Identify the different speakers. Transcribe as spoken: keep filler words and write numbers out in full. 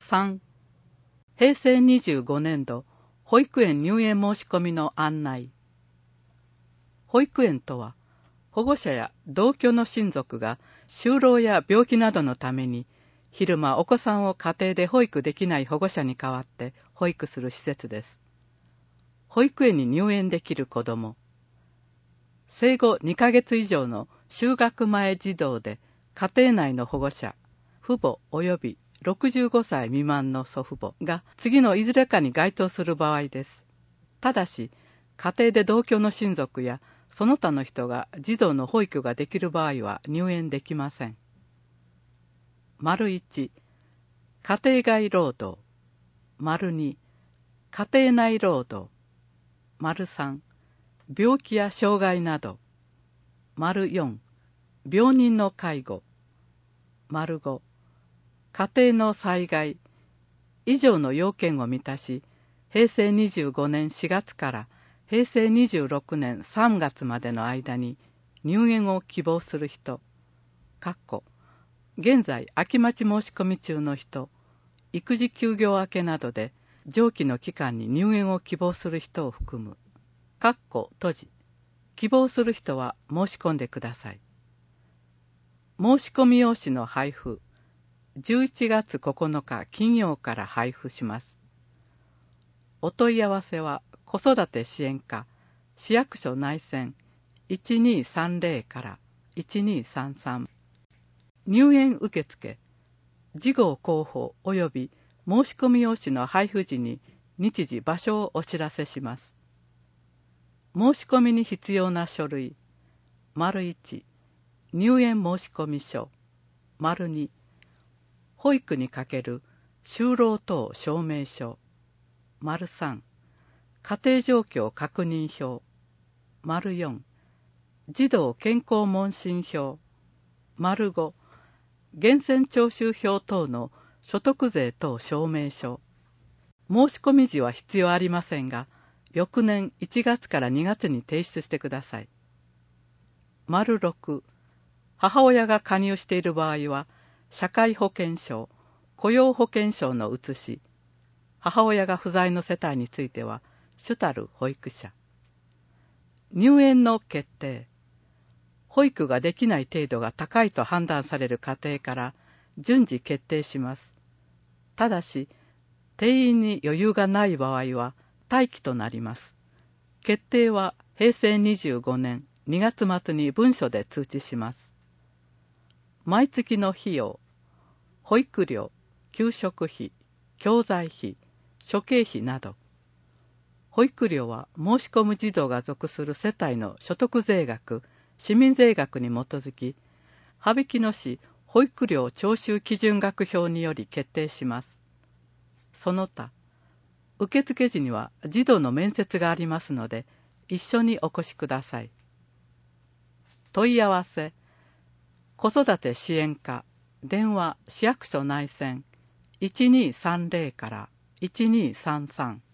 Speaker 1: さん、へいせいにじゅうごねんど保育園入園申し込みの案内。保育園とは、保護者や同居の親族が就労や病気などのために昼間お子さんを家庭で保育できない保護者に代わって保育する施設です。保育園に入園できる子ども、生後にかげつ以上の就学前児童で家庭内の保護者、父母及びろくじゅうごさい未満の祖父母が次のいずれかに該当する場合です。ただし、家庭で同居の親族やその他の人が児童の保育ができる場合は入園できません。丸いち、家庭外労働。丸に、家庭内労働。丸さん、病気や障害など。丸よん、病人の介護。丸ご、家庭の災害。以上の要件を満たし、へいせいにじゅうごねんしがつからへいせいにじゅうろくねんさんがつまでの間に入園を希望する人、かっこ現在秋待ち申し込み中の人、育児休業明けなどで上記の期間に入園を希望する人を含む、かっこ閉じ、希望する人は申し込んでください。申し込み用紙の配布、じゅういちがつここのか金曜から配布します。お問い合わせは子育て支援課市役所内線いちにさんぜろからいちにさんさん。入園受付、事後広報および申し込み用紙の配布時に日時場所をお知らせします。申し込みに必要な書類、丸いち、入園申込書、丸に、保育にかける就労等証明書、丸さん、家庭状況確認票、丸よん、児童健康問診票、丸ご、源泉徴収票等の所得税等証明書。申し込み時は必要ありませんが、翌年いちがつからにがつに提出してください。丸ろく、母親が加入している場合は、社会保険証、雇用保険証の写し、母親が不在の世帯については、主たる保育者。入園の決定。保育ができない程度が高いと判断される家庭から順次決定します。ただし、定員に余裕がない場合は待機となります。決定はへいせいにじゅうごねんにがつまつに文書で通知します。毎月の費用、保育料、給食費、教材費、諸経費など。保育料は申し込む児童が属する世帯の所得税額、市民税額に基づき、羽曳野市保育料徴収基準額表により決定します。その他、受付時には児童の面接がありますので、一緒にお越しください。問い合わせ、子育て支援課、電話市役所内線いちにさんぜろからいちにさんさん。